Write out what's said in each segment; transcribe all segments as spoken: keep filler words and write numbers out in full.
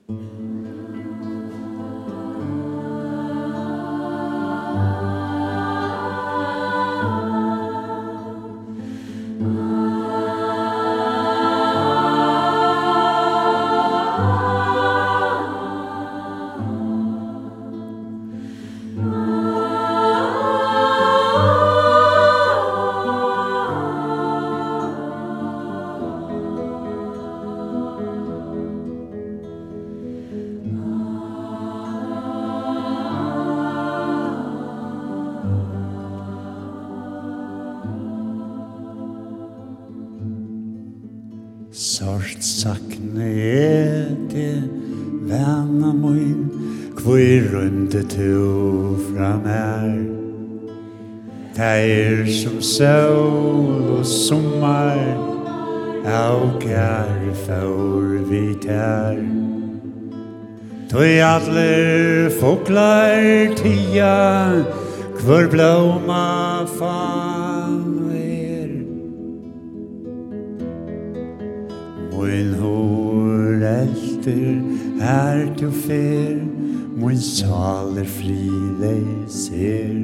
Sort sakne er det vana min, hvor runde to fram her. Det som sol og sommar, av kjære for vi tær. Tøy atler foklar tia, hvor blåma fan er. Min hår elter her du fer, min sal er fri deg ser.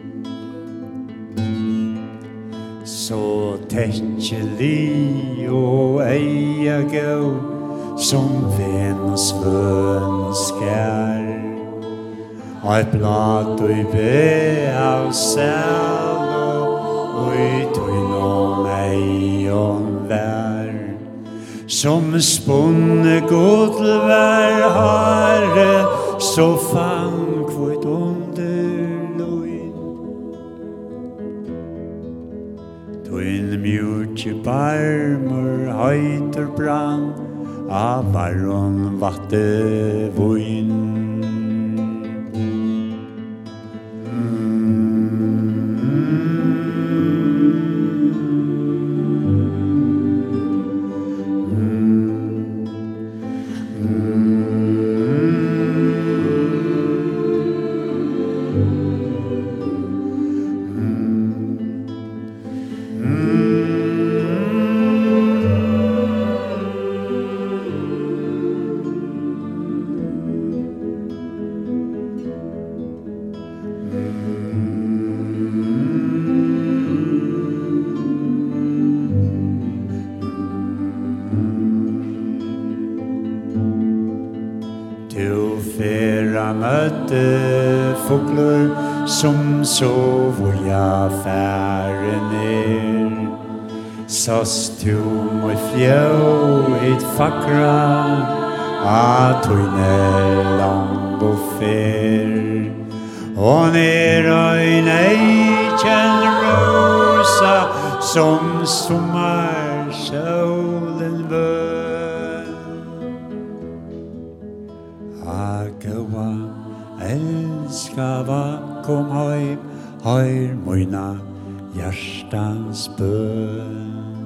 Så tekkelig og eia gå, som ven og svøn og skær. Eit blad og i be av sel, og i tøynon ei og vær. Som spunne godlvær hare, så fang kvitt under loin. Tøyn mjutje barmur høyter brann, av varron vatte voin. Fåglar som sover jag färre ner. Sast du må fjå ett fackra, att tøyne land og fer. Och ner en eiken rosa, som sommar solen bön. Agawa elskava kom heim, høyr moina hjertans bøn.